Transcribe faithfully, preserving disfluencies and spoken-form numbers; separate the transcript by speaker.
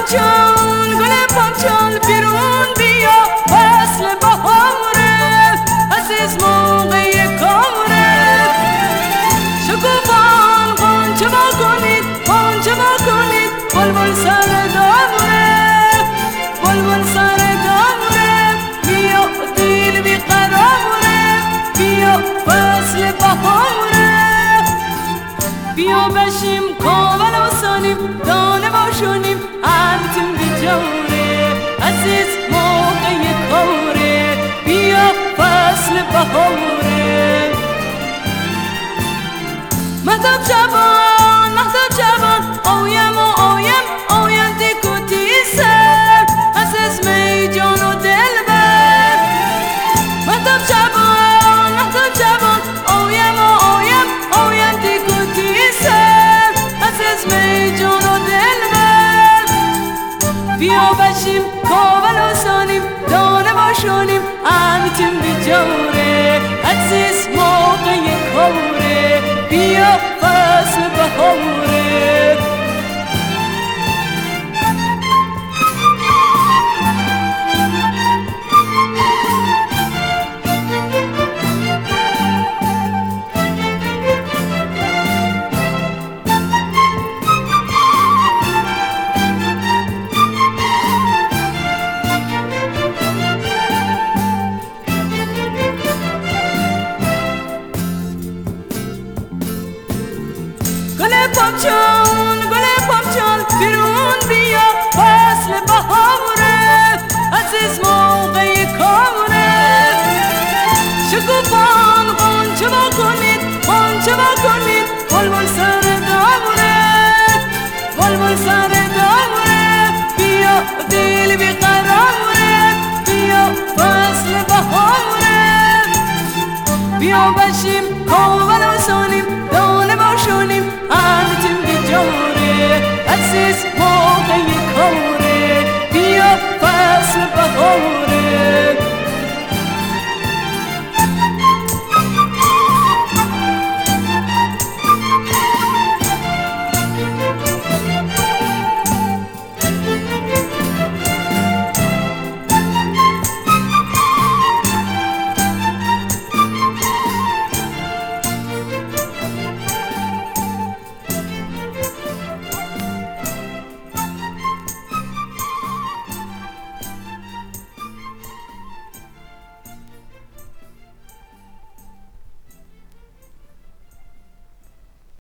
Speaker 1: پامچال گل پامچال بیرون بیا فصل بهاره عزیز موقع کاره شکوفان غنچه وا کنید غنچه وا کنید بلبل سر دامونه بلبل سر دامونه بیا دل بیقراره بیا فصل بهاره بیا بشیم کامل و سالیم دانه باشونیم همتیم بیجاره عزیز موقع کاره بیا فصل بهاره مهتاب جوان مهتاب جوان آیم و آیم آینده کتی سر عزیز می جان و دل بر مهتاب جوان مهتاب جوان آیم و آیم آینده کتی سر عزیز می جان و دل بر بیا بشیم کاول و سانیم دانه باشونیم همتیم بیجاره عزیز موقع کاره بیا فصل بهاره گل پامچال گل پامچال بیرون بیا فصل بهاره عزیز موقع کاره شکوفان غنچه وا کنید غنچه وا کنید بلبل سر دامونه بلبل سر دامونه بیا دل بیقراره بیا فصل بهاره بیا بشیم کامل و سالیم دانه باشونیم همتیم بیجاره عزیز موقع کاره بیا فصل بهاره